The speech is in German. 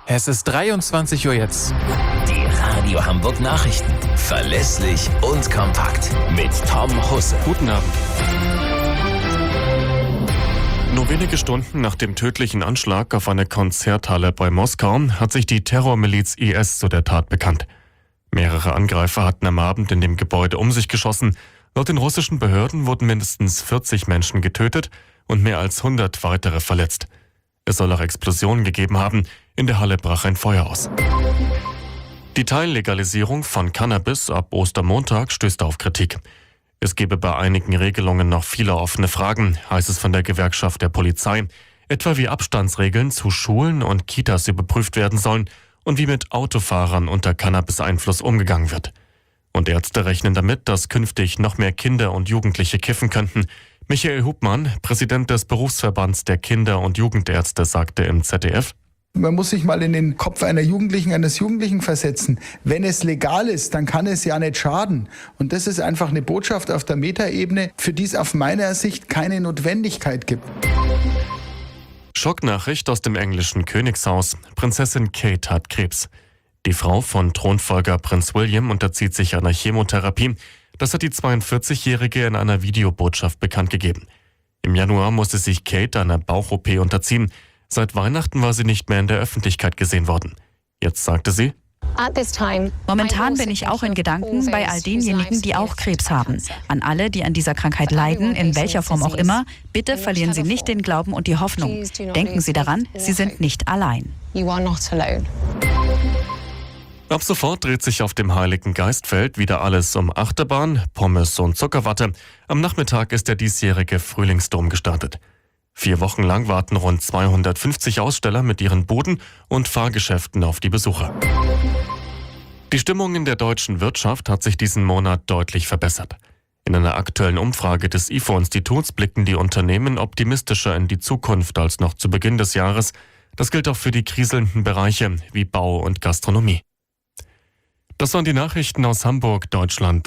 Es ist 23 Uhr jetzt. Die Radio Hamburg Nachrichten. Verlässlich und kompakt. Mit Tom Husse. Guten Abend. Nur wenige Stunden nach dem tödlichen Anschlag auf eine Konzerthalle bei Moskau hat sich die Terrormiliz IS zu der Tat bekannt. Mehrere Angreifer hatten am Abend in dem Gebäude um sich geschossen. Laut den russischen Behörden wurden mindestens 40 Menschen getötet und mehr als 100 weitere verletzt. Es soll auch Explosionen gegeben haben. In der Halle brach ein Feuer aus. Die Teillegalisierung von Cannabis ab Ostermontag stößt auf Kritik. Es gebe bei einigen Regelungen noch viele offene Fragen, heißt es von der Gewerkschaft der Polizei. Etwa wie Abstandsregeln zu Schulen und Kitas überprüft werden sollen und wie mit Autofahrern unter Cannabis-Einfluss umgegangen wird. Und Ärzte rechnen damit, dass künftig noch mehr Kinder und Jugendliche kiffen könnten. Michael Hubmann, Präsident des Berufsverbands der Kinder- und Jugendärzte, sagte im ZDF: Man muss sich mal in den Kopf eines Jugendlichen versetzen. Wenn es legal ist, dann kann es ja nicht schaden. Und das ist einfach eine Botschaft auf der Metaebene, für die es auf meiner Sicht keine Notwendigkeit gibt. Schocknachricht aus dem englischen Königshaus. Prinzessin Kate hat Krebs. Die Frau von Thronfolger Prinz William unterzieht sich einer Chemotherapie. Das hat die 42-Jährige in einer Videobotschaft bekannt gegeben. Im Januar musste sich Kate einer Bauch-OP unterziehen. Seit Weihnachten war sie nicht mehr in der Öffentlichkeit gesehen worden. Jetzt sagte sie: Momentan bin ich auch in Gedanken bei all denjenigen, die auch Krebs haben. An alle, die an dieser Krankheit leiden, in welcher Form auch immer, bitte verlieren Sie nicht den Glauben und die Hoffnung. Denken Sie daran, Sie sind nicht allein. Ab sofort dreht sich auf dem Heiligen Geistfeld wieder alles um Achterbahn, Pommes und Zuckerwatte. Am Nachmittag ist der diesjährige Frühlingsdom gestartet. 4 Wochen lang warten rund 250 Aussteller mit ihren Buden und Fahrgeschäften auf die Besucher. Die Stimmung in der deutschen Wirtschaft hat sich diesen Monat deutlich verbessert. In einer aktuellen Umfrage des IFO-Instituts blicken die Unternehmen optimistischer in die Zukunft als noch zu Beginn des Jahres. Das gilt auch für die kriselnden Bereiche wie Bau und Gastronomie. Das waren die Nachrichten aus Hamburg, Deutschland